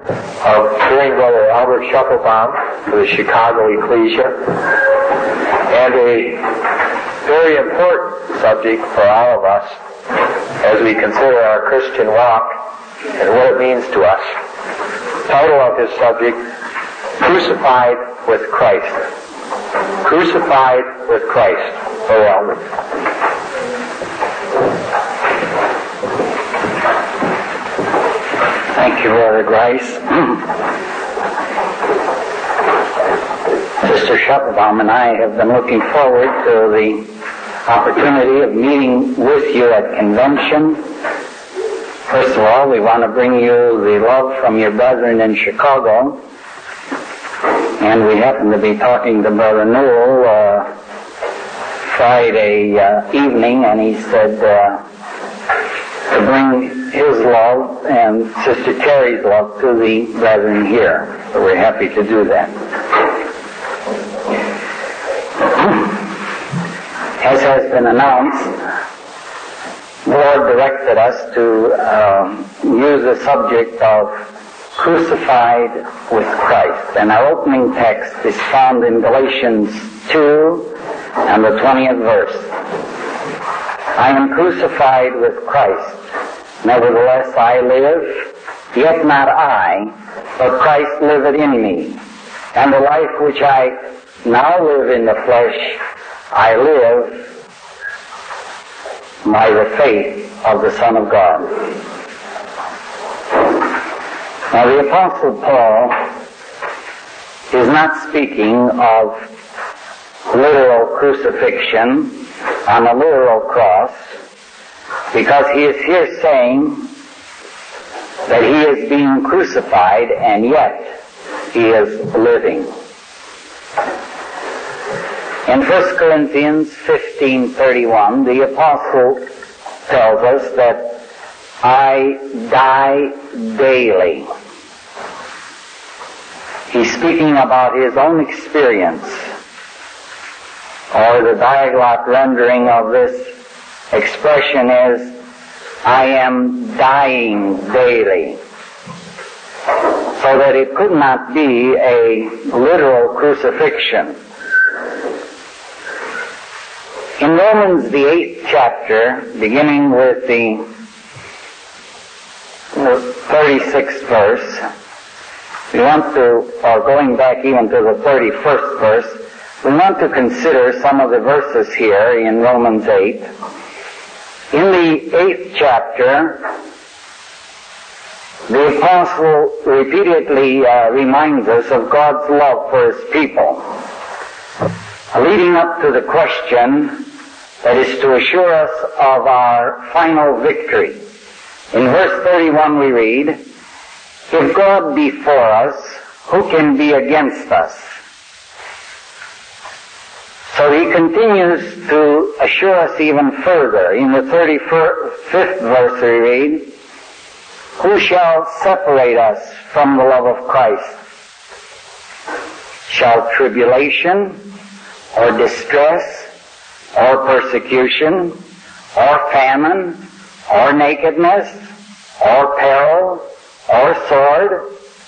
of hearing Brother Albert Shufflebaum for the Chicago Ecclesia, and a very important subject for all of us as we consider our Christian walk and what it means to us. The title of his subject, Crucified with Christ. Crucified with Christ. Brother Albert. Thank you, Brother Grice. Sister Shufflebaum and I have been looking forward to the opportunity of meeting with you at convention. First of all, we want to bring you the love from your brethren in Chicago. And we happen to be talking to Brother Newell Friday evening, and he said to bring his love and Sister Terry's love to the brethren here. So we're happy to do that. As has been announced, the Lord directed us to use the subject of crucified with Christ. And our opening text is found in Galatians 2 and the 20th verse. I am crucified with Christ. Nevertheless I live, yet not I, but Christ liveth in me. And the life which I now live in the flesh, I live by the faith of the Son of God. Now the Apostle Paul is not speaking of literal crucifixion on a literal cross, because he is here saying that he is being crucified and yet he is living. In 1 Corinthians 15:31, the Apostle tells us that I die daily. He's speaking about his own experience, or the diaglot rendering of this expression is, I am dying daily. So that it could not be a literal crucifixion. In Romans, the 8th chapter, beginning with the 36th verse, we want to, or going back even to the 31st verse, we want to consider some of the verses here in Romans 8. In the 8th chapter, the Apostle repeatedly reminds us of God's love for His people, leading up to the question that is to assure us of our final victory. In verse 31 we read, if God be for us, who can be against us? So he continues to assure us even further. In the 35th verse we read, who shall separate us from the love of Christ? Shall tribulation, or distress, or persecution, or famine, or nakedness, or peril, or sword?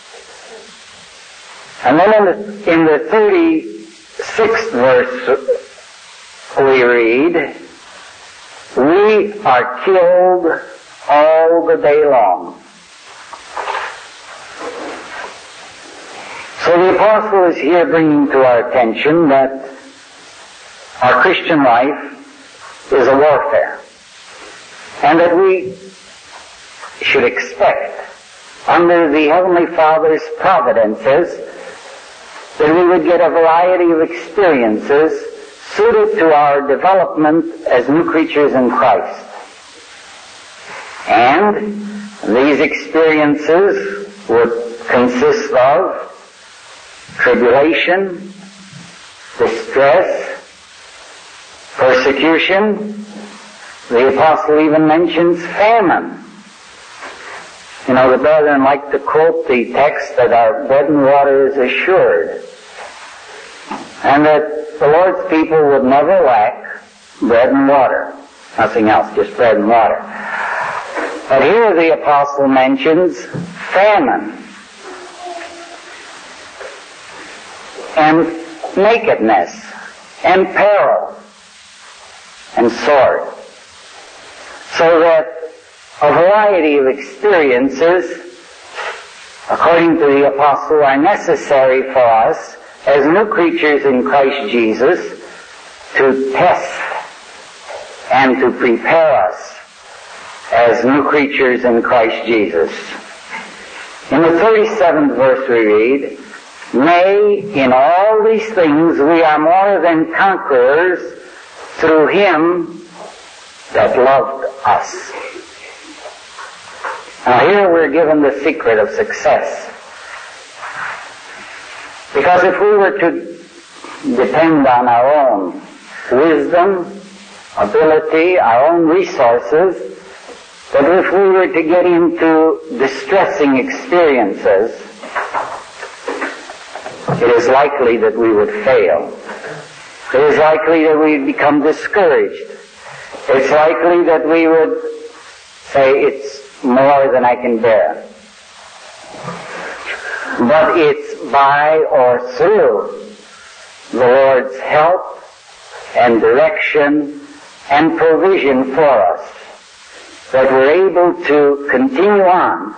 And then in the 36th verse we read, we are killed all the day long. So the Apostle is here bringing to our attention that our Christian life is a warfare, and that we should expect, under the Heavenly Father's providences, that we would get a variety of experiences suited to our development as new creatures in Christ. And these experiences would consist of tribulation, distress, persecution. The Apostle even mentions famine. You know, the brethren like to quote the text that our bread and water is assured, and that the Lord's people would never lack bread and water. Nothing else, just bread and water. But here the Apostle mentions famine. and nakedness and peril and sword. So that a variety of experiences, according to the apostle, are necessary for us as new creatures in Christ Jesus to test and to prepare us as new creatures in Christ Jesus. In the 37th verse we read, "Nay, in all these things we are more than conquerors through him that loved us." Now here we're given the secret of success. Because if we were to depend on our own wisdom, ability, our own resources, that if we were to get into distressing experiences, it is likely that we would fail. It is likely that we would become discouraged. It's likely that we would say, it's more than I can bear. But it's by or through the Lord's help and direction and provision for us that we're able to continue on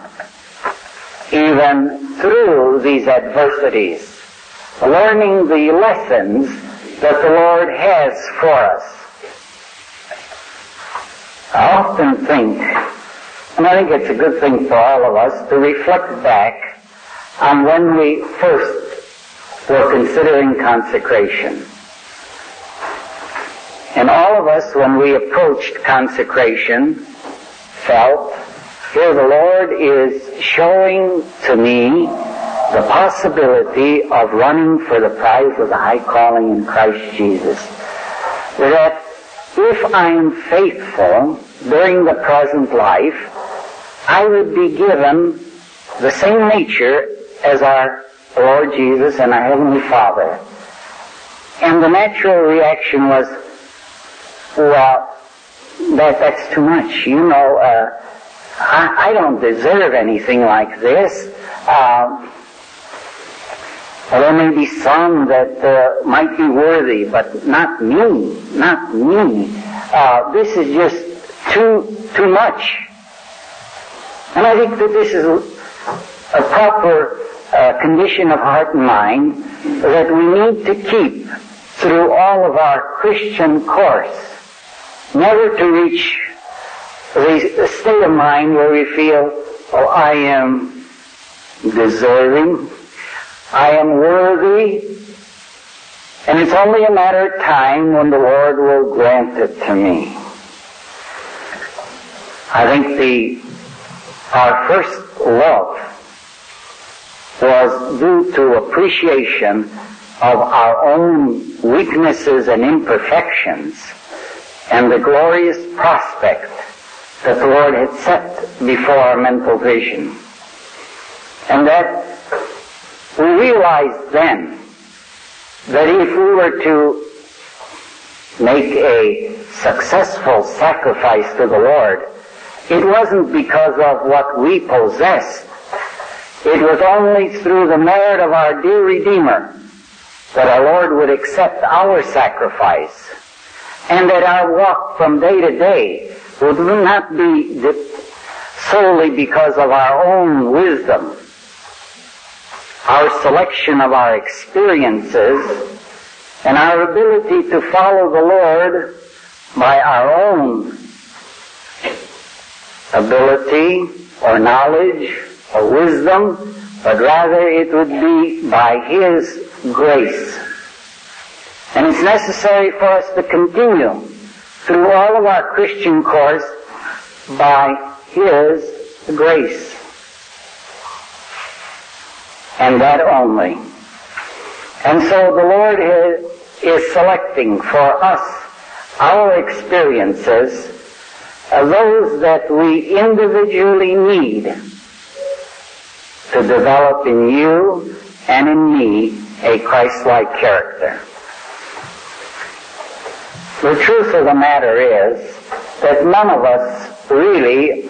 even through these adversities, learning the lessons that the Lord has for us. I often think, and I think it's a good thing for all of us, to reflect back on when we first were considering consecration. And all of us, when we approached consecration, felt, here the Lord is showing to me the possibility of running for the prize of the high calling in Christ Jesus. That if I am faithful during the present life, I would be given the same nature as our Lord Jesus and our Heavenly Father. And the natural reaction was, well, that's too much. You know, I don't deserve anything like this. There may be some that might be worthy, but not me. Not me. This is just too much. And I think that this is a proper condition of heart and mind that we need to keep through all of our Christian course. Never to reach the state of mind where we feel, oh, I am deserving, I am worthy, and it's only a matter of time when the Lord will grant it to me. I think our first love was due to appreciation of our own weaknesses and imperfections and the glorious prospect that the Lord had set before our mental vision. And that we realized then that if we were to make a successful sacrifice to the Lord, it wasn't because of what we possessed. It was only through the merit of our dear Redeemer that our Lord would accept our sacrifice, and that our walk from day to day would not be solely because of our own wisdom, our selection of our experiences, and our ability to follow the Lord by our own ability or knowledge or wisdom, but rather it would be by His grace. And it's necessary for us to continue through all of our Christian course by His grace. And that only. And so the Lord is selecting for us our experiences, those that we individually need to develop in you and in me a Christ-like character. The truth of the matter is that none of us really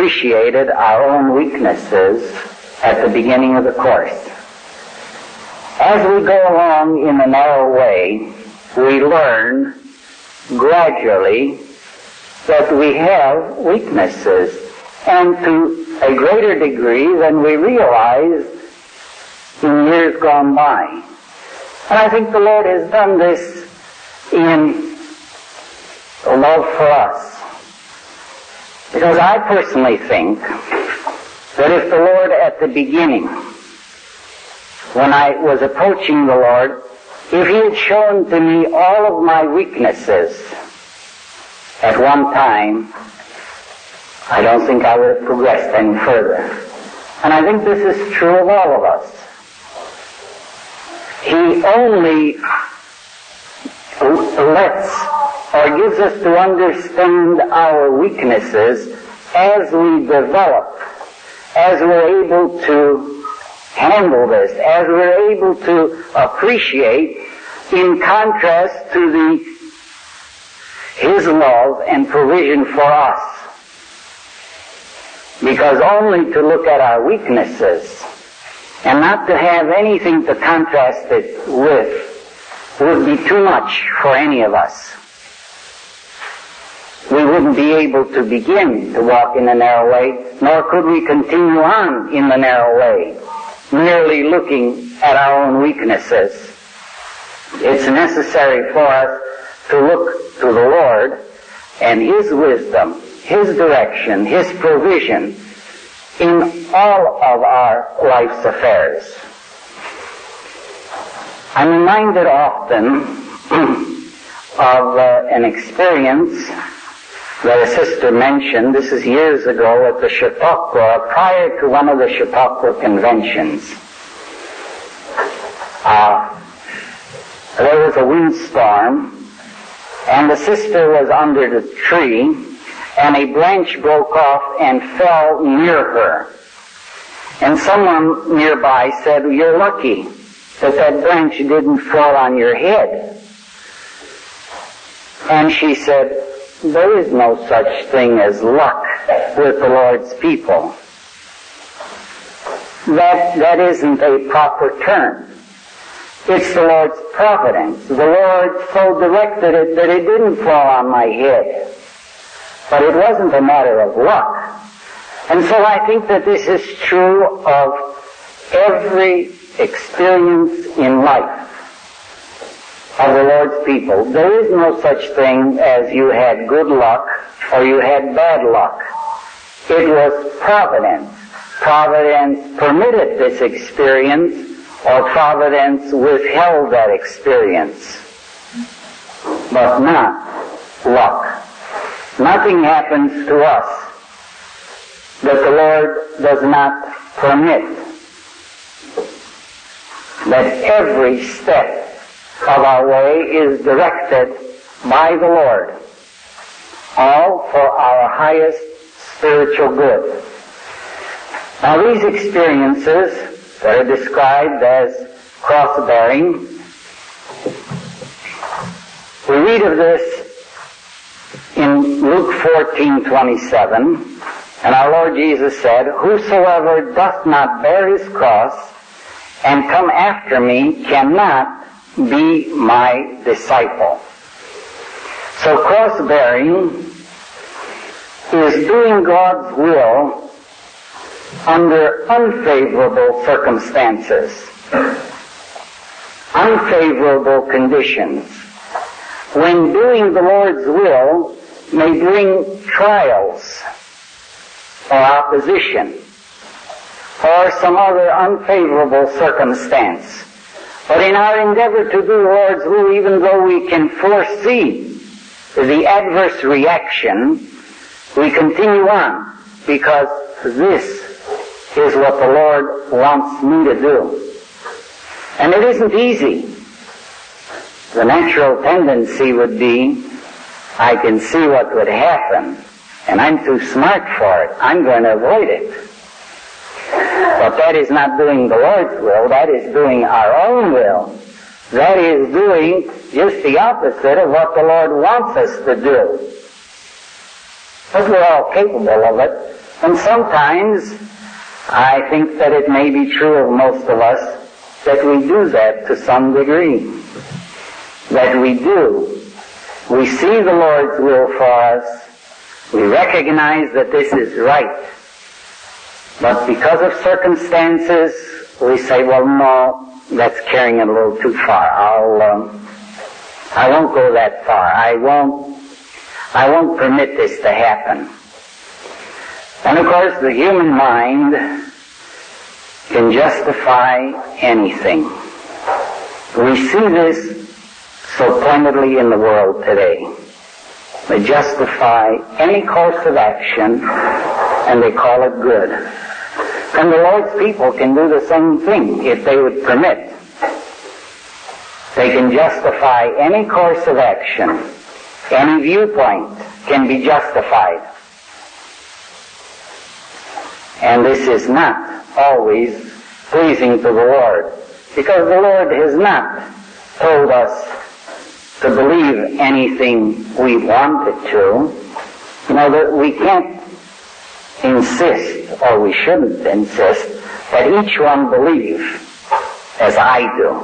appreciated our own weaknesses at the beginning of the course. As we go along in the narrow way, we learn gradually that we have weaknesses, and to a greater degree than we realize in years gone by. And I think the Lord has done this in love for us. Because I personally think that if the Lord at the beginning, when I was approaching the Lord, if He had shown to me all of my weaknesses at one time, I don't think I would have progressed any further. And I think this is true of all of us. He only lets or gives us to understand our weaknesses as we develop, as we're able to handle this, as we're able to appreciate, in contrast to His love and provision for us. Because only to look at our weaknesses and not to have anything to contrast it with would be too much for any of us. We wouldn't be able to begin to walk in the narrow way, nor could we continue on in the narrow way, merely looking at our own weaknesses. It's necessary for us to look to the Lord and His wisdom, His direction, His provision in all of our life's affairs. I'm reminded often of an experience that a sister mentioned. This is years ago at the Chautauqua, prior to one of the Chautauqua conventions. There was a windstorm, and the sister was under the tree, and a branch broke off and fell near her. And someone nearby said, "You're lucky that branch didn't fall on your head." And she said, "There is no such thing as luck with the Lord's people. That isn't a proper term. It's the Lord's providence. The Lord so directed it that it didn't fall on my head. But it wasn't a matter of luck." And so I think that this is true of every experience in life of the Lord's people. There is no such thing as you had good luck or you had bad luck. It was providence. Providence permitted this experience, or providence withheld that experience. But not luck. Nothing happens to us that the Lord does not permit. That every step of our way is directed by the Lord, all for our highest spiritual good. Now these experiences that are described as cross-bearing, we read of this in Luke 14:27, and our Lord Jesus said, "Whosoever doth not bear his cross and come after me cannot be my disciple." So cross-bearing is doing God's will under unfavorable circumstances, unfavorable conditions. When doing the Lord's will may bring trials or opposition or some other unfavorable circumstance. But in our endeavor to do the Lord's will, even though we can foresee the adverse reaction, we continue on because this is what the Lord wants me to do. And it isn't easy. The natural tendency would be, I can see what would happen, and I'm too smart for it. I'm going to avoid it. But that is not doing the Lord's will. That is doing our own will. That is doing just the opposite of what the Lord wants us to do. But we're all capable of it. And sometimes, I think that it may be true of most of us, that we do that to some degree. That we do. We see the Lord's will for us. We recognize that this is right. But because of circumstances, we say, well, no, that's carrying it a little too far. I won't go that far. I won't permit this to happen. And of course, the human mind can justify anything. We see this so pointedly in the world today. They justify any course of action and they call it good. And the Lord's people can do the same thing if they would permit. They can justify any course of action. Any viewpoint can be justified. And this is not always pleasing to the Lord, because the Lord has not told us to believe anything we wanted to. You know, that we can't insist, or we shouldn't insist, that each one believe as I do.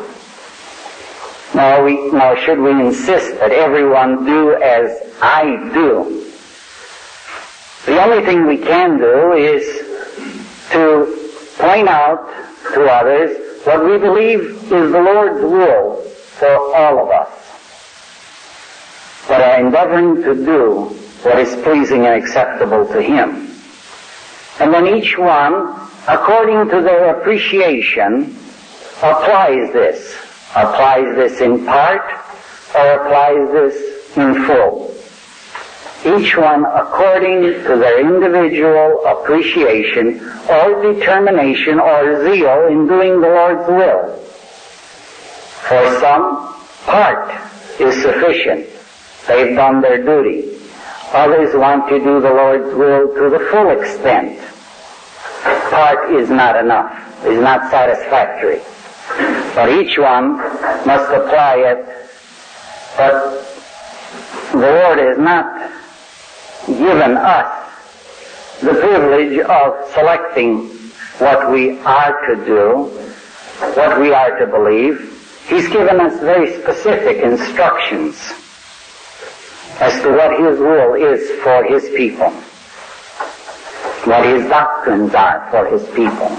Nor should we insist that everyone do as I do. The only thing we can do is to point out to others what we believe is the Lord's will for all of us, but are endeavoring to do what is pleasing and acceptable to Him. And then each one, according to their appreciation, applies this in part, or applies this in full. Each one according to their individual appreciation or determination or zeal in doing the Lord's will. For some, part is sufficient. They've done their duty. Others want to do the Lord's will to the full extent. Part is not enough, is not satisfactory. But each one must apply it. But the Lord has not given us the privilege of selecting what we are to do, what we are to believe. He's given us very specific instructions as to what His will is for His people, what His doctrines are for His people.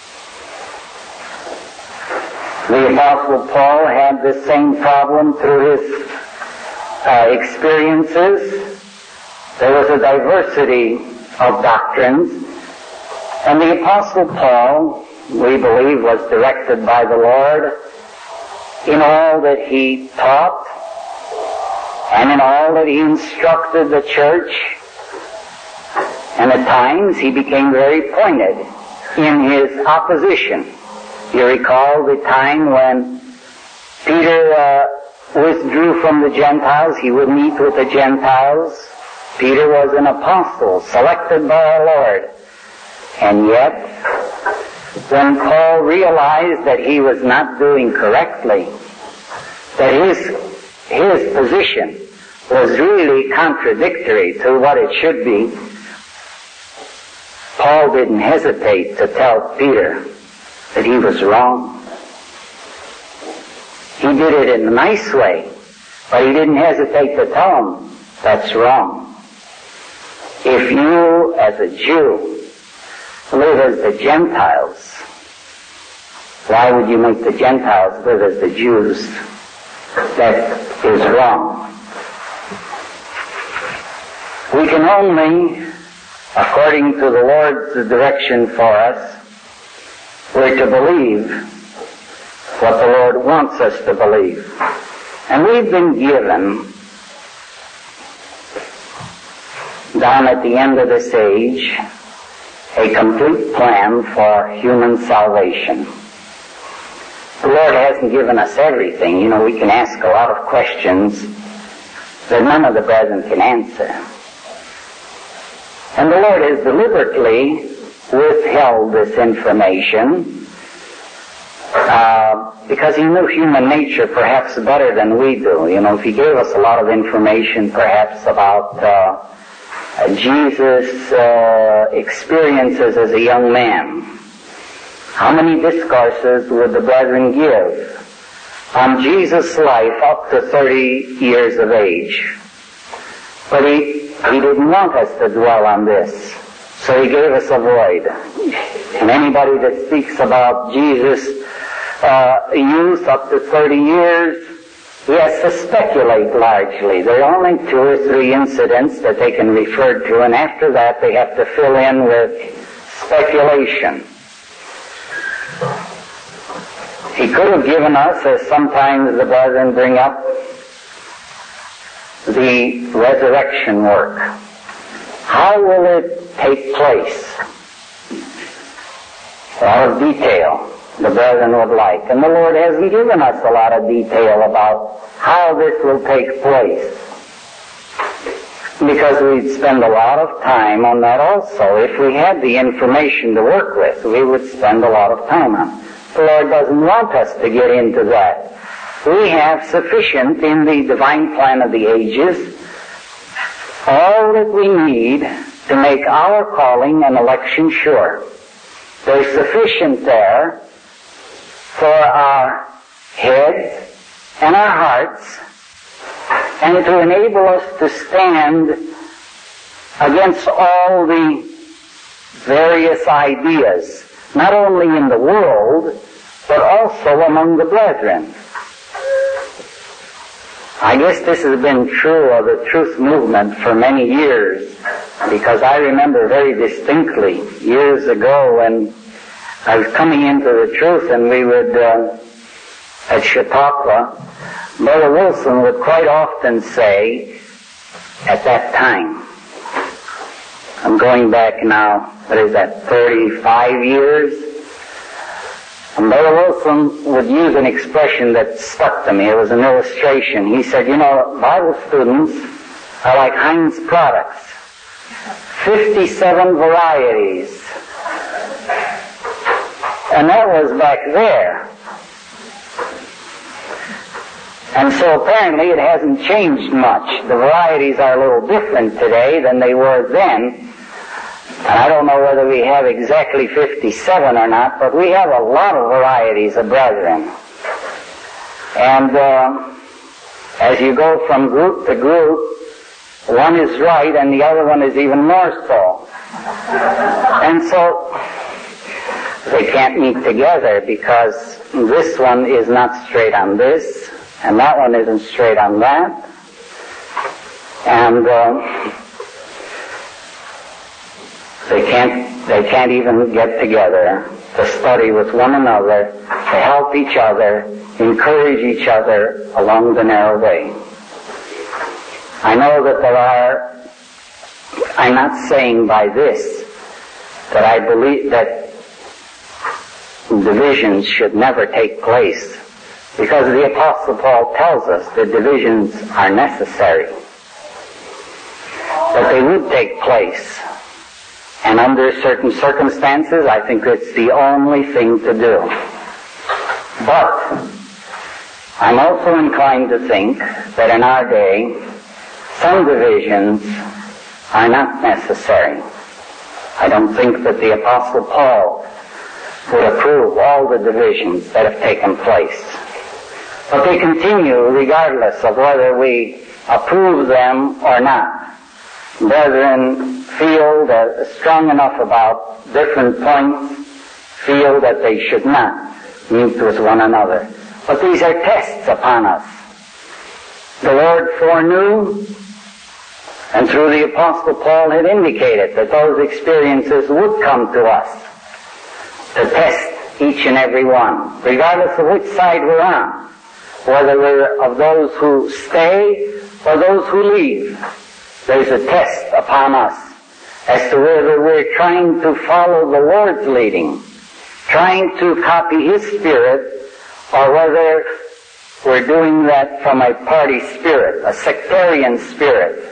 The Apostle Paul had the same problem through his experiences. There was a diversity of doctrines, and the Apostle Paul, we believe, was directed by the Lord in all that he taught and in all that he instructed the church. And at times he became very pointed in his opposition. You recall the time when Peter withdrew from the Gentiles. He would meet with the Gentiles. Peter was an apostle selected by our Lord. And yet, when Paul realized that he was not doing correctly, that his position was really contradictory to what it should be, Paul didn't hesitate to tell Peter that he was wrong. He did it in a nice way, but he didn't hesitate to tell him that's wrong. If you, as a Jew, live as the Gentiles, why would you make the Gentiles live as the Jews? That is wrong. We can only, according to the Lord's direction for us, we're to believe what the Lord wants us to believe. And we've been given, down at the end of this age, a complete plan for human salvation. The Lord hasn't given us everything. You know, we can ask a lot of questions that none of the brethren can answer. And the Lord has deliberately withheld this information because He knew human nature perhaps better than we do. You know, if He gave us a lot of information perhaps about Jesus' experiences as a young man, How many discourses would the brethren give on Jesus' life up to 30 years of age? But he didn't want us to dwell on this, so he gave us a void. And anybody that speaks about Jesus' youth up to 30 years, he has to speculate largely. There are only 2 or 3 incidents that they can refer to, and after that they have to fill in with speculation. He could have given us, as sometimes the brethren bring up, the resurrection work. How will it take place? A lot of detail the brethren would like. And the Lord hasn't given us a lot of detail about how this will take place, because we'd spend a lot of time on that also. If we had the information to work with, we would spend a lot of time on it. The Lord doesn't want us to get into that. We have sufficient in the divine plan of the ages, all that we need to make our calling and election sure. There's sufficient there for our heads and our hearts, and to enable us to stand against all the various ideas, not only in the world, but also among the brethren. I guess this has been true of the truth movement for many years, because I remember very distinctly years ago when I was coming into the truth, and we would, at Chautauqua, Brother Wilson would quite often say, at that time, I'm going back now, 35 years? And Brother Wilson would use an expression that stuck to me. It was an illustration. He said, Bible students are like Heinz products. 57 varieties. And that was back there. And so apparently it hasn't changed much. The varieties are a little different today than they were then. And I don't know whether we have exactly 57 or not, but we have a lot of varieties of brethren. And as you go from group to group, one is right and the other one is even more so. And so they can't meet together because this one is not straight on this, and that one isn't straight on that. And they can't even get together to study with one another, to help each other, encourage each other along the narrow way. I know that I'm not saying by this that I believe that divisions should never take place, because the Apostle Paul tells us that divisions are necessary, that they would take place. And under certain circumstances, I think it's the only thing to do. But I'm also inclined to think that in our day, some divisions are not necessary. I don't think that the Apostle Paul would approve all the divisions that have taken place. But they continue regardless of whether we approve them or not. Brethren feel that strong enough about different points, feel that they should not meet with one another. But these are tests upon us. The Lord foreknew, and through the Apostle Paul had indicated that those experiences would come to us to test each and every one, regardless of which side we're on, whether we're of those who stay or those who leave. There's a test upon us as to whether we're trying to follow the Lord's leading, trying to copy His Spirit, or whether we're doing that from a party spirit, a sectarian spirit.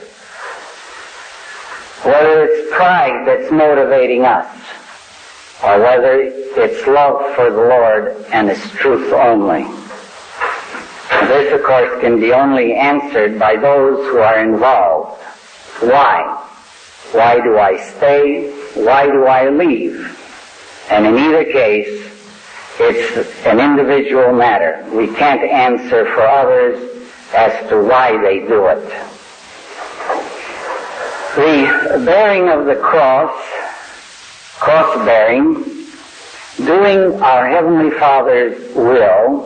Whether it's pride that's motivating us, or whether it's love for the Lord and His truth only. This, of course, can be only answered by those who are involved. Why? Why do I stay? Why do I leave? And in either case, It's an individual matter. We can't answer for others as to why they do it. The bearing of the cross-bearing, doing our Heavenly Father's will,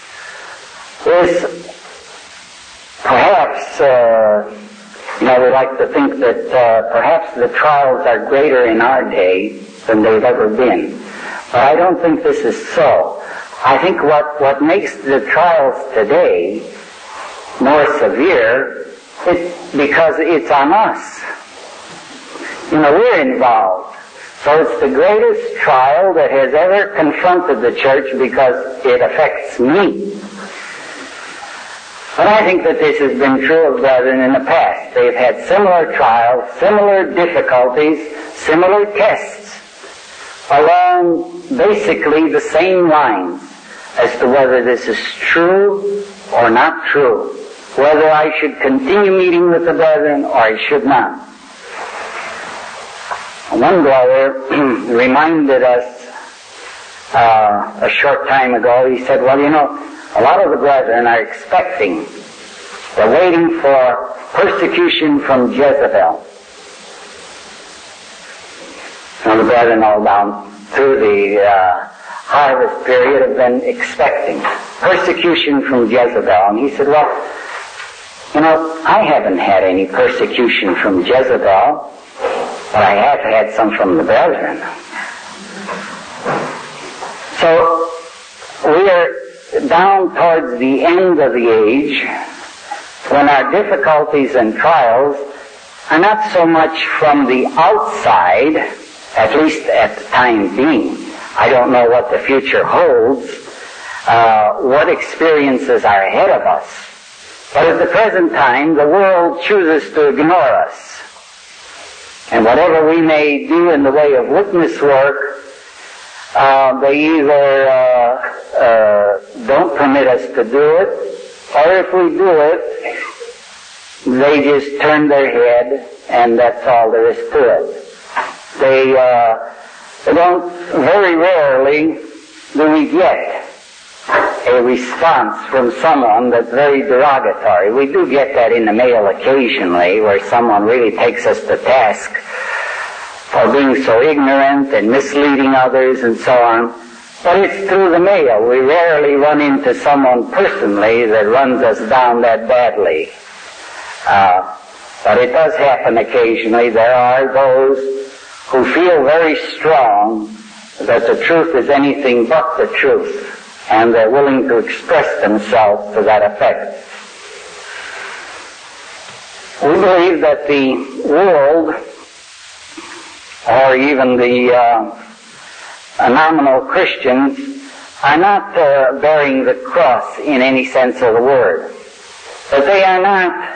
is perhaps, we like to think that perhaps the trials are greater in our day than they've ever been. But I don't think this is so. I think what makes the trials today more severe is because it's on us. We're involved. So it's the greatest trial that has ever confronted the church because it affects me. But I think that this has been true of brethren in the past. They've had similar trials, similar difficulties, similar tests, along basically the same lines as to whether this is true or not true, whether I should continue meeting with the brethren or I should not. One brother reminded us a short time ago, he said, a lot of the brethren are expecting, they're waiting for persecution from Jezebel. The brethren all down through the harvest period have been expecting persecution from Jezebel. And he said, I haven't had any persecution from Jezebel, but I have had some from the brethren. So we are down towards the end of the age when our difficulties and trials are not so much from the outside, at least at the time being. I don't know what the future holds, what experiences are ahead of us. But at the present time, the world chooses to ignore us. And whatever we may do in the way of witness work, they either don't permit us to do it, or if we do it, they just turn their head, and that's all there is to it. They don't, very rarely do we get a response from someone that's very derogatory. We do get that in the mail occasionally, where someone really takes us to task for being so ignorant and misleading others and so on. But it's through the mail. We rarely run into someone personally that runs us down that badly. But it does happen occasionally. There are those who feel very strong that the truth is anything but the truth, and they're willing to express themselves to that effect. We believe that the world, or even the nominal Christians, are not bearing the cross in any sense of the word. That they are not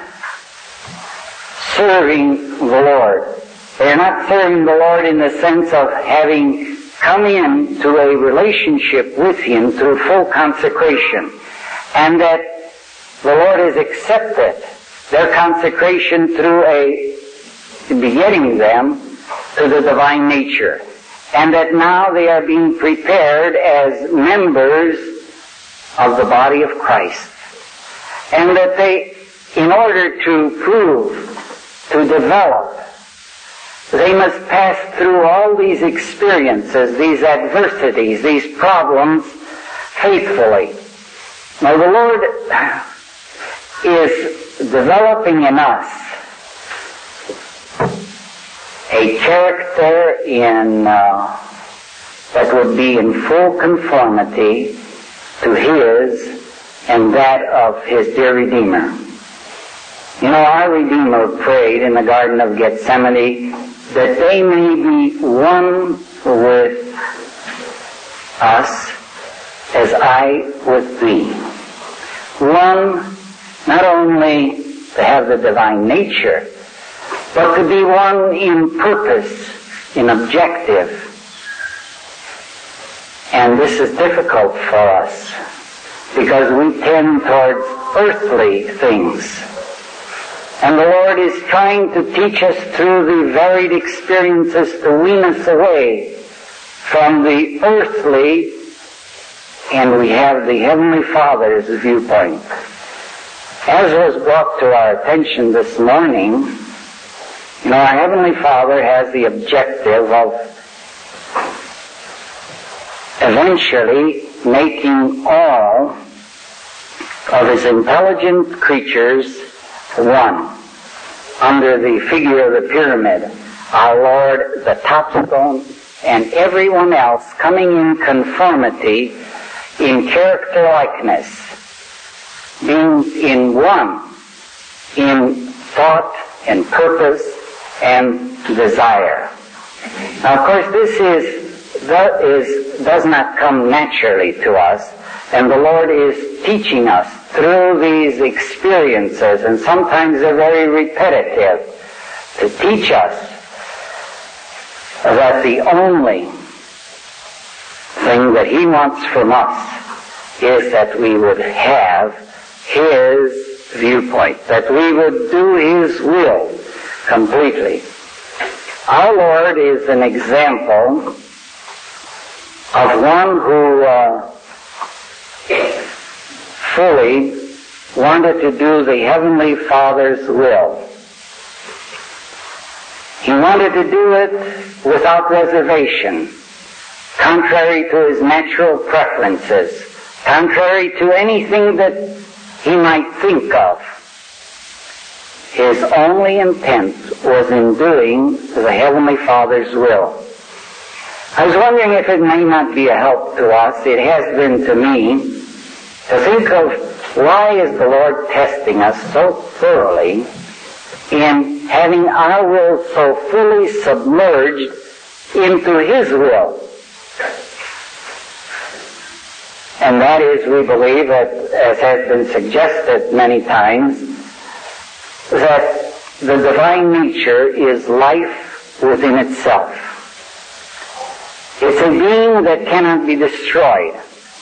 serving the Lord. They are not serving the Lord in the sense of having come into a relationship with Him through full consecration, and that the Lord has accepted their consecration through begetting them to the divine nature, and that now they are being prepared as members of the body of Christ, and that they, in order to prove, to develop, they must pass through all these experiences, these adversities, these problems faithfully. Now the Lord is developing in us a character that would be in full conformity to His and that of His dear Redeemer. Our Redeemer prayed in the Garden of Gethsemane that they may be one with us as I with Thee. One, not only to have the divine nature, but to be one in purpose, in objective. And this is difficult for us because we tend towards earthly things. And the Lord is trying to teach us through the varied experiences to wean us away from the earthly and we have the Heavenly Father's viewpoint. As was brought to our attention this morning, our Heavenly Father has the objective of eventually making all of His intelligent creatures one, under the figure of the pyramid, our Lord, the topstone, and everyone else coming in conformity, in character likeness, being in one, in thought and purpose and desire. Now, of course, this does not come naturally to us, and the Lord is teaching us through these experiences, and sometimes they're very repetitive, to teach us that the only thing that He wants from us is that we would have His viewpoint, that we would do His will completely. Our Lord is an example of one who fully wanted to do the Heavenly Father's will. He wanted to do it without reservation, contrary to his natural preferences, contrary to anything that he might think of. His only intent was in doing the Heavenly Father's will. I was wondering if it may not be a help to us, it has been to me, to think of why is the Lord testing us so thoroughly in having our will so fully submerged into His will. And that is, we believe, as has been suggested many times, that the divine nature is life within itself. It's a being that cannot be destroyed.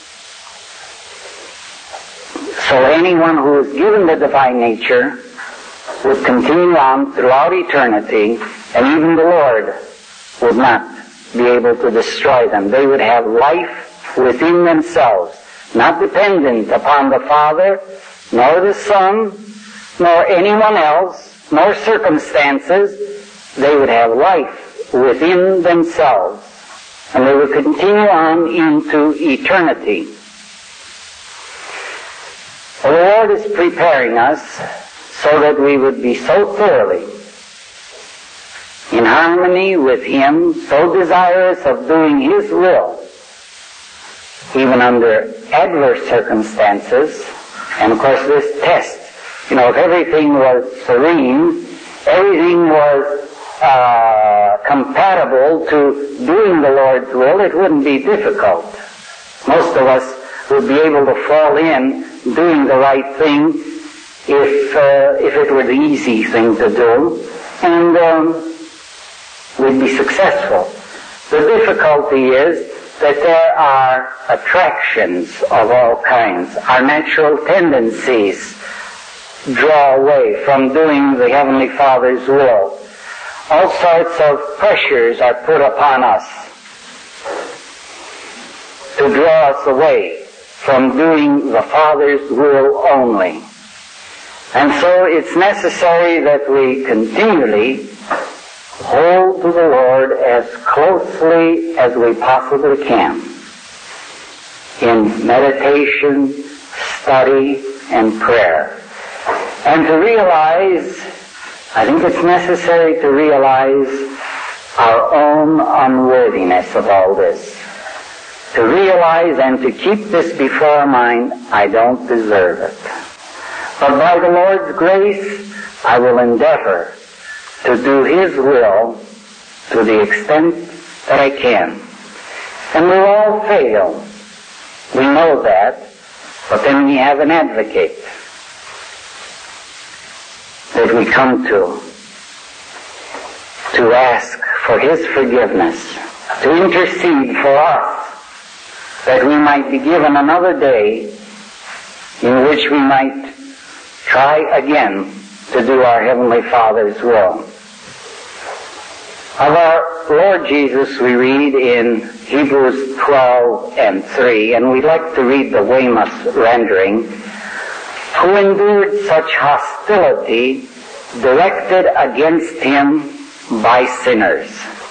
So anyone who is given the divine nature would continue on throughout eternity, and even the Lord would not be able to destroy them. They would have life within themselves, not dependent upon the Father, nor the Son, nor anyone else, nor circumstances. They would have life within themselves, and they would continue on into eternity. The Lord is preparing us so that we would be so thoroughly in harmony with Him, so desirous of doing His will, even under adverse circumstances. And of course this test, if everything was serene, everything was compatible to doing the Lord's will, it wouldn't be difficult. Most of us would be able to fall in doing the right thing if it were the easy thing to do, and we'd be successful. The difficulty is that there are attractions of all kinds. Our natural tendencies draw away from doing the Heavenly Father's will. All sorts of pressures are put upon us to draw us away from doing the Father's will only. And so it's necessary that we continually hold to the Lord as closely as we possibly can in meditation, study, and prayer. And to realize, I think it's necessary to realize our own unworthiness of all this. To realize and to keep this before our mind, I don't deserve it. But by the Lord's grace, I will endeavor to do His will to the extent that I can. And we'll all fail. We know that. But then we have an advocate that we come to ask for His forgiveness, to intercede for us, that we might be given another day in which we might try again to do our Heavenly Father's will. Of our Lord Jesus, we read in Hebrews 12:3, and we'd like to read the Weymouth rendering, who endured such hostility directed against him by sinners.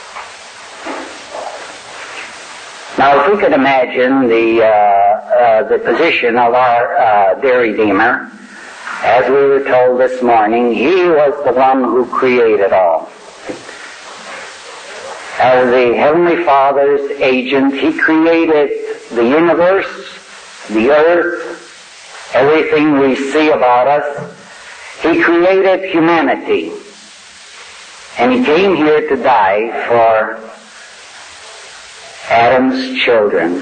Now, if we could imagine the position of our dear Redeemer, as we were told this morning, he was the one who created all. As the Heavenly Father's agent, he created the universe, the earth, everything we see about us. He created humanity. And he came here to die for Adam's children.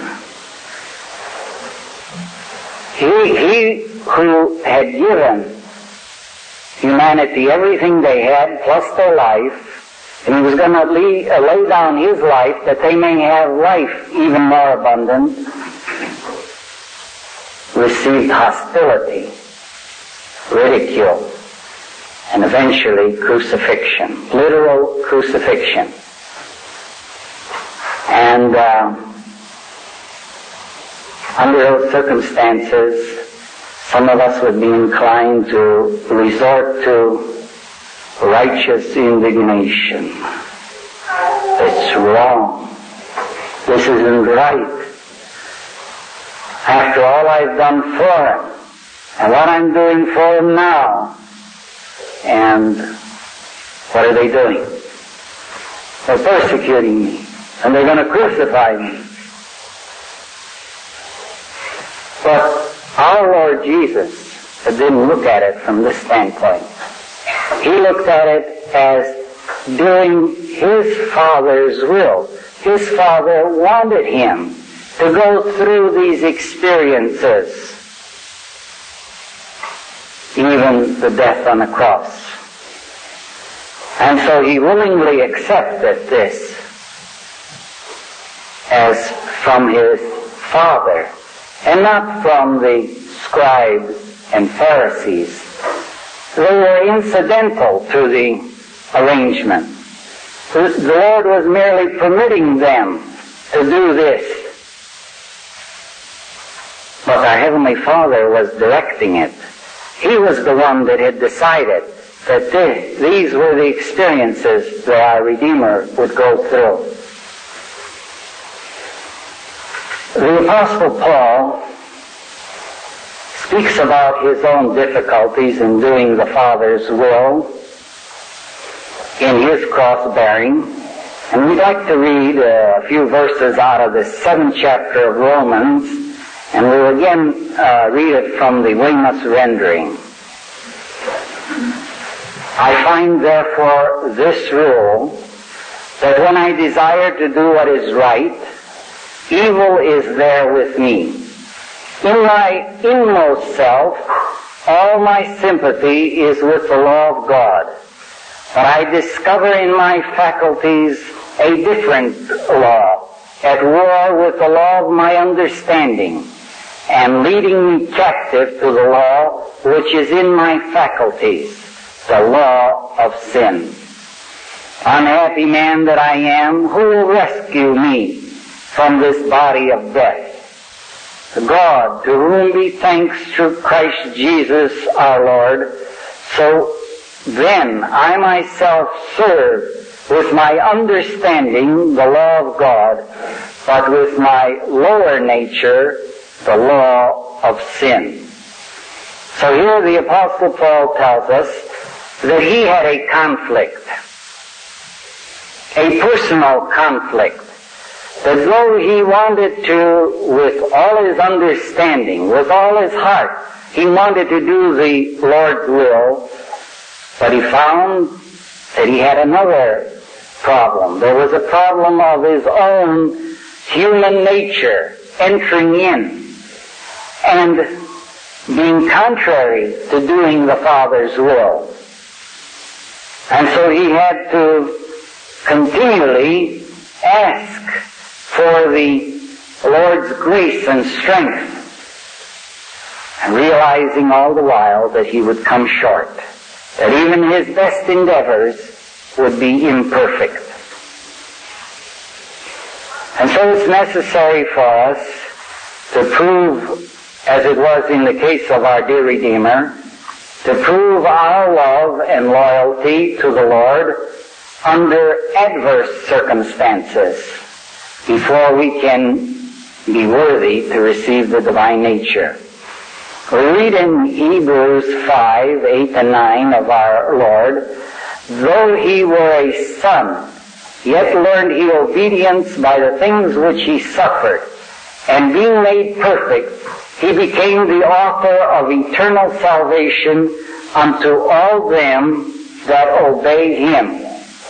He who had given humanity everything they had plus their life, and he was going to lay down his life that they may have life even more abundant, received hostility, ridicule, and eventually crucifixion, literal crucifixion. And under those circumstances, some of us would be inclined to resort to righteous indignation. It's wrong. This isn't right. After all I've done for him, and what I'm doing for him now, and what are they doing? They're persecuting me, and they're going to crucify me. But our Lord Jesus didn't look at it from this standpoint. He looked at it as doing his Father's will. His Father wanted him to go through these experiences, even the death on the cross. And so he willingly accepted this as from his Father, and not from the scribes and Pharisees. They were incidental to the arrangement. The Lord was merely permitting them to do this. But our Heavenly Father was directing it. He was the one that had decided that these were the experiences that our Redeemer would go through. The Apostle Paul speaks about his own difficulties in doing the Father's will in his cross-bearing. And we'd like to read a few verses out of the 7th chapter of Romans, and we'll again read it from the Weymouth rendering. I find therefore this rule, that when I desire to do what is right, evil is there with me. In my inmost self, all my sympathy is with the law of God. But I discover in my faculties a different law, at war with the law of my understanding, and leading me captive to the law which is in my faculties, the law of sin. Unhappy man that I am, who will rescue me from this body of death? God, to whom be thanks through Christ Jesus our Lord. So then I myself serve with my understanding the law of God, but with my lower nature the law of sin. So here the Apostle Paul tells us that he had a conflict, a personal conflict, that though he wanted to, with all his understanding, with all his heart, he wanted to do the Lord's will, but he found that he had another problem. There was a problem of his own human nature entering in and being contrary to doing the Father's will. And so he had to continually ask for the Lord's grace and strength, and realizing all the while that he would come short, that even his best endeavors would be imperfect. And so it's necessary for us to prove, as it was in the case of our dear Redeemer, to prove our love and loyalty to the Lord under adverse circumstances before we can be worthy to receive the divine nature. We read in Hebrews 5, 8 and 9 of our Lord, though he were a son, yet learned he obedience by the things which he suffered, and being made perfect, he became the author of eternal salvation unto all them that obey him.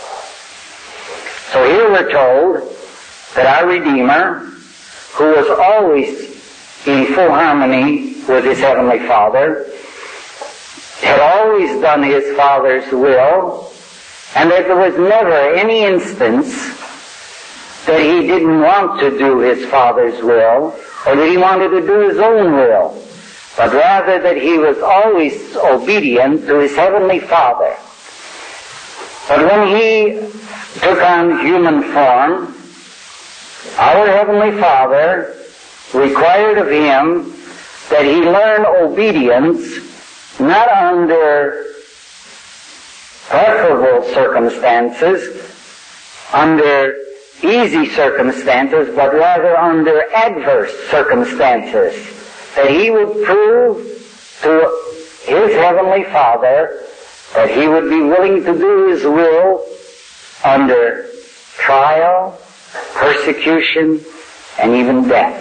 So here we're told that our Redeemer, who was always in full harmony with his Heavenly Father, had always done his Father's will, and that there was never any instance that he didn't want to do his Father's will, or that he wanted to do his own will, but rather that he was always obedient to his Heavenly Father. But when he took on human form, our Heavenly Father required of him that he learn obedience not under preferable circumstances, under easy circumstances, but rather under adverse circumstances, that he would prove to his Heavenly Father that he would be willing to do his will under trial, persecution, and even death.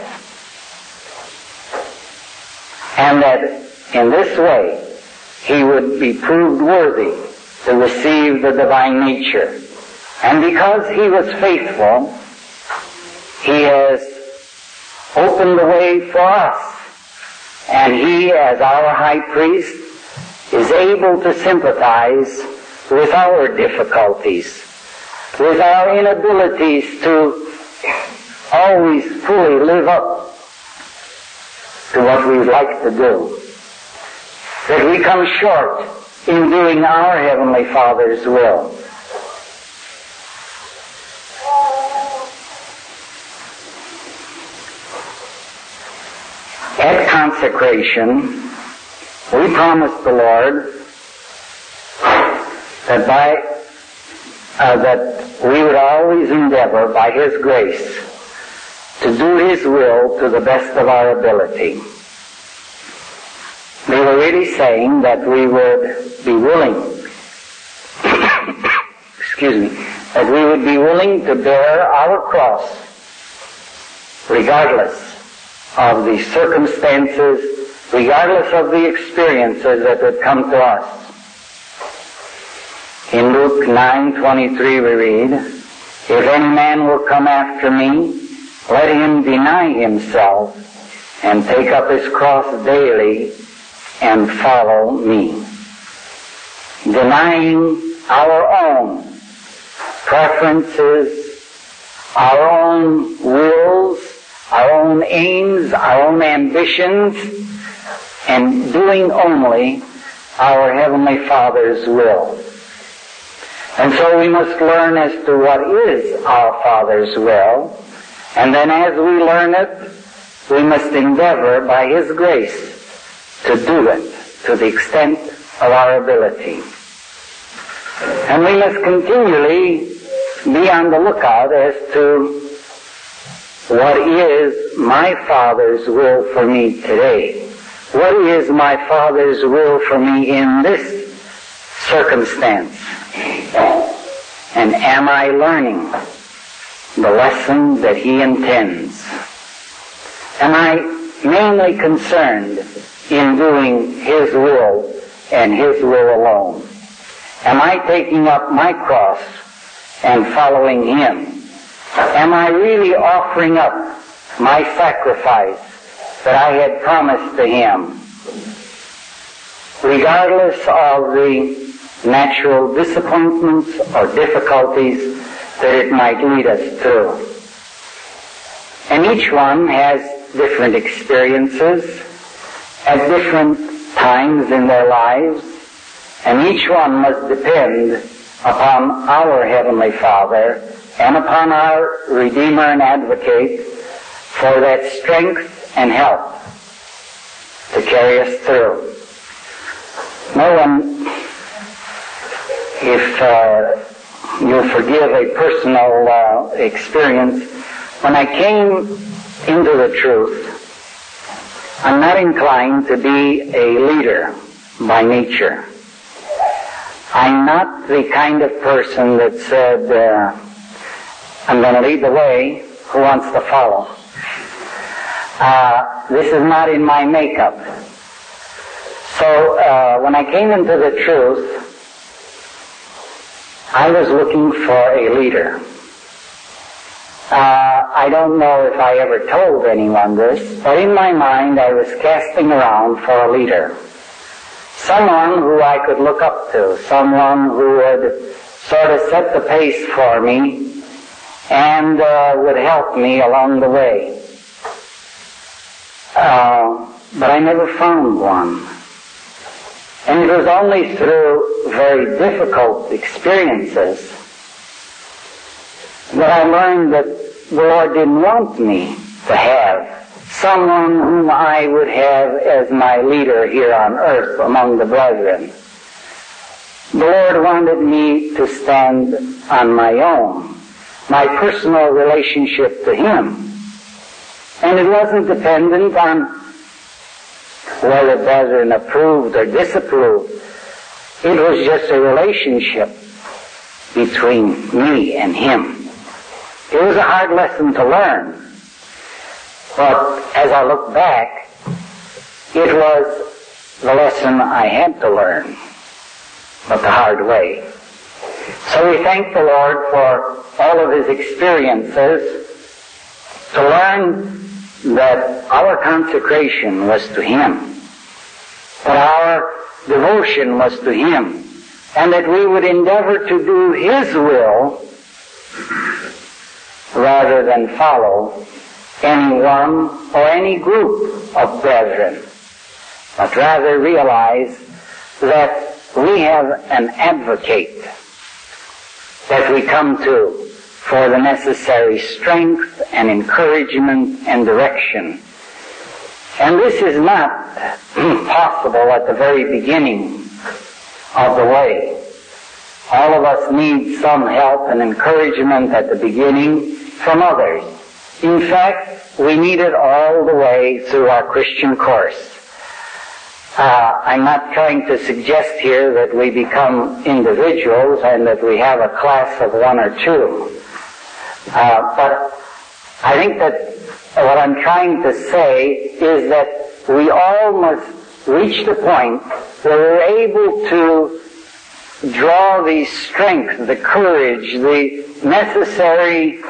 And that in this way he would be proved worthy to receive the divine nature. And because he was faithful, he has opened the way for us. And he, as our high priest, is able to sympathize with our difficulties, with our inabilities to always fully live up to what we would like to do. That we come short in doing our Heavenly Father's will. At consecration, we promised the Lord that we would always endeavor, by His grace, to do His will to the best of our ability. We were really saying that we would be willing, that we would be willing to bear our cross, regardless of the circumstances, regardless of the experiences that would come to us. In Luke 9:23 we read, if any man will come after me, let him deny himself and take up his cross daily and follow me. Denying our own preferences, our own wills, our own aims, our own ambitions, and doing only our Heavenly Father's will. And so we must learn as to what is our Father's will, and then as we learn it, we must endeavor by His grace to do it to the extent of our ability. And we must continually be on the lookout as to what is my Father's will for me today. What is my Father's will for me in this circumstance? And am I learning the lesson that He intends? Am I mainly concerned in doing His will and His will alone? Am I taking up my cross and following Him? Am I really offering up my sacrifice that I had promised to Him, regardless of the natural disappointments or difficulties that it might lead us through? And each one has different experiences at different times in their lives, and each one must depend upon our Heavenly Father and upon our Redeemer and Advocate for that strength and help to carry us through. No one, if you'll forgive a personal experience, when I came into the truth, I'm not inclined to be a leader by nature. I'm not the kind of person that said, I'm going to lead the way, who wants to follow? This is not in my makeup. So when I came into the truth, I was looking for a leader. I don't know if I ever told anyone this, but in my mind I was casting around for a leader. Someone who I could look up to, someone who would sort of set the pace for me and would help me along the way. But I never found one. And it was only through very difficult experiences that I learned that the Lord didn't want me to have someone whom I would have as my leader here on earth among the brethren. The Lord wanted me to stand on my own, my personal relationship to Him. And it wasn't dependent on whether brethren approved or disapproved. It was just a relationship between me and Him. It was a hard lesson to learn. But as I look back, it was the lesson I had to learn, but the hard way. So we thank the Lord for all of His experiences to learn that our consecration was to Him, that our devotion was to Him, and that we would endeavor to do His will rather than follow anyone or any group of brethren, but rather realize that we have an advocate that we come to for the necessary strength and encouragement and direction. And this is not possible at the very beginning of the way. All of us need some help and encouragement at the beginning from others. In fact, we need it all the way through our Christian course. I'm not trying to suggest here that we become individuals and that we have a class of one or two. But I think that what I'm trying to say is that we all must reach the point where we're able to draw the strength, the courage, the necessary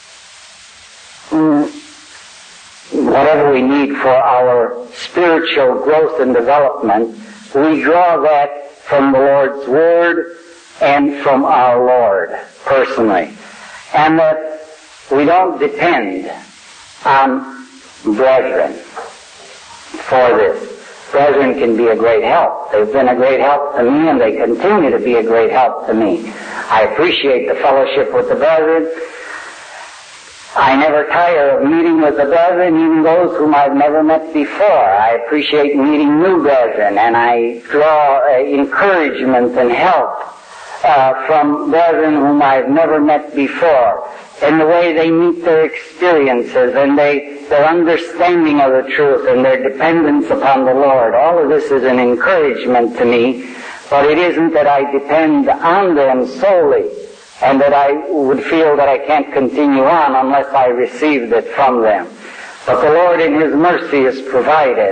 whatever we need for our spiritual growth and development. We draw that from the Lord's Word and from our Lord personally. And that we don't depend on brethren for this. Brethren can be a great help. They've been a great help to me, and they continue to be a great help to me. I appreciate the fellowship with the brethren. I never tire of meeting with the brethren, even those whom I've never met before. I appreciate meeting new brethren, and I draw encouragement and help from brethren whom I've never met before, in the way they meet their experiences and their understanding of the truth and their dependence upon the Lord. All of this is an encouragement to me, but it isn't that I depend on them solely and that I would feel that I can't continue on unless I received it from them. But the Lord in His mercy has provided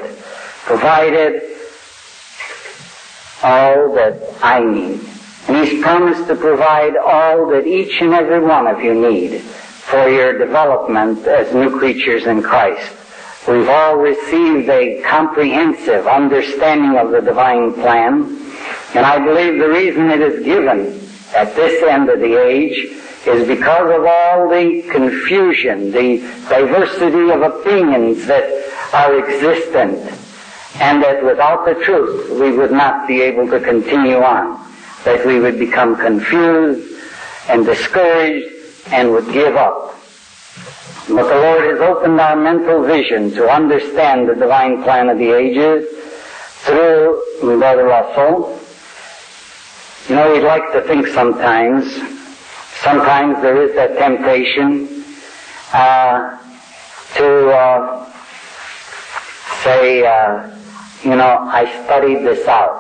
all that I need. And He's promised to provide all that each and every one of you need for your development as new creatures in Christ. We've all received a comprehensive understanding of the divine plan, and I believe the reason it is given at this end of the age is because of all the confusion, the diversity of opinions that are existent, and that without the truth we would not be able to continue on, that we would become confused and discouraged and would give up. But the Lord has opened our mental vision to understand the divine plan of the ages through Brother Russell. You know, we'd like to think sometimes there is that temptation to say, I studied this out.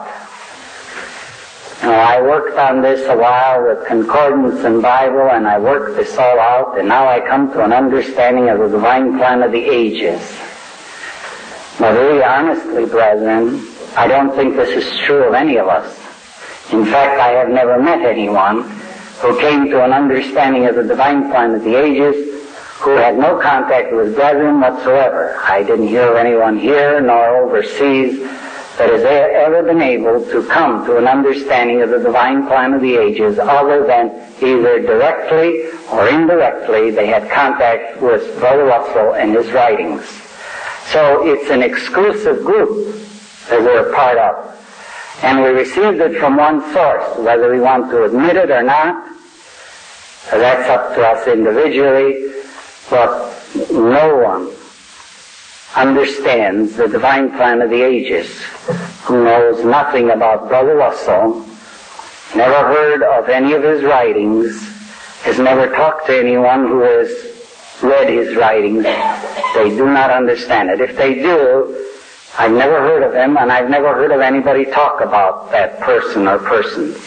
I worked on this a while with concordance and Bible, and I worked this all out, and now I come to an understanding of the divine plan of the ages. Now, really honestly, brethren, I don't think this is true of any of us. In fact, I have never met anyone who came to an understanding of the divine plan of the ages who had no contact with brethren whatsoever. I didn't hear of anyone here nor overseas that has ever been able to come to an understanding of the divine plan of the ages other than either directly or indirectly they had contact with Brother Russell and his writings. So it's an exclusive group that we're a part of. And we received it from one source. Whether we want to admit it or not, that's up to us individually. But no one understands the divine plan of the ages who knows nothing about Brother Russell, never heard of any of his writings, has never talked to anyone who has read his writings. They do not understand it. If they do, I've never heard of him, and I've never heard of anybody talk about that person or persons.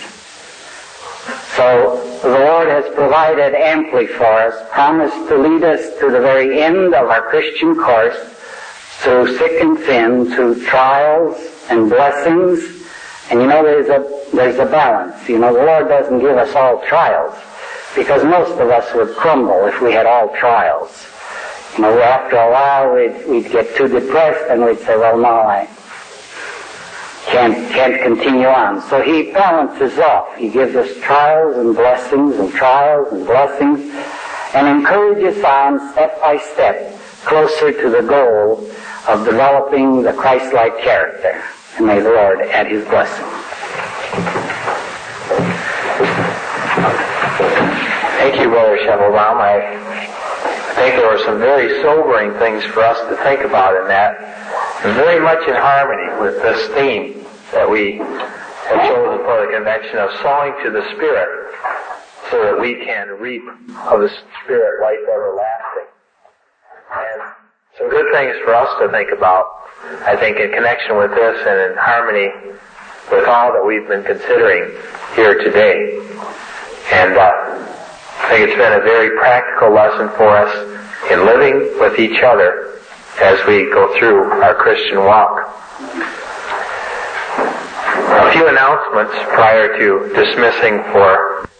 So the Lord has provided amply for us, promised to lead us to the very end of our Christian course, through thick and thin, through trials and blessings. And there's a balance. The Lord doesn't give us all trials, because most of us would crumble if we had all trials. After a while we'd get too depressed and we'd say, well, no, I can't continue on. So He balances off. He gives us trials and blessings and trials and blessings and encourages on step by step closer to the goal of developing the Christ-like character. And may the Lord add His blessing. Thank you, Brother Scheppelbaum. I think there were some very sobering things for us to think about in that, and very much in harmony with this theme that we have chosen for the convention of sowing to the Spirit, so that we can reap of the Spirit life everlasting. And some good things for us to think about, I think, in connection with this and in harmony with all that we've been considering here today. And I think it's been a very practical lesson for us in living with each other as we go through our Christian walk. A few announcements prior to dismissing for